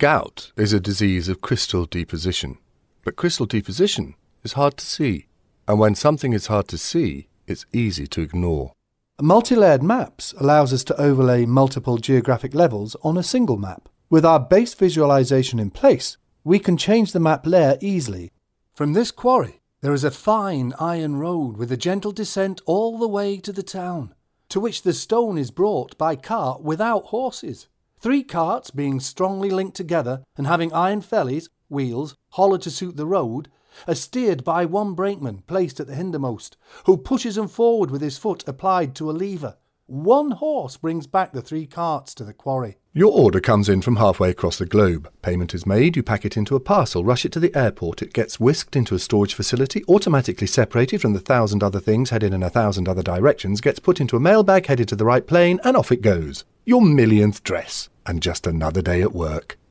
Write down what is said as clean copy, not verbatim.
Gout is a disease of crystal deposition, but crystal deposition is hard to see, and when something is hard to see, it's easy to ignore. Multi-layered maps allows us to overlay multiple geographic levels on a single map. With our base visualization in place, we can change the map layer easily. From this quarry, there is a fine iron road with a gentle descent all the way to the town, to which the stone is brought by cart without horses. 3 carts being strongly linked together and having iron fellies, wheels, hollowed to suit the road, are steered by one brakeman placed at the hindermost, who pushes them forward with his foot applied to a lever. 1 horse brings back the 3 carts to the quarry. Your order comes in from halfway across the globe. Payment is made, you pack it into a parcel, rush it to the airport, it gets whisked into a storage facility, automatically separated from the 1,000 other things headed in 1,000 other directions, gets put into a mailbag headed to the right plane, and off it goes. Your millionth dress, and just another day at work.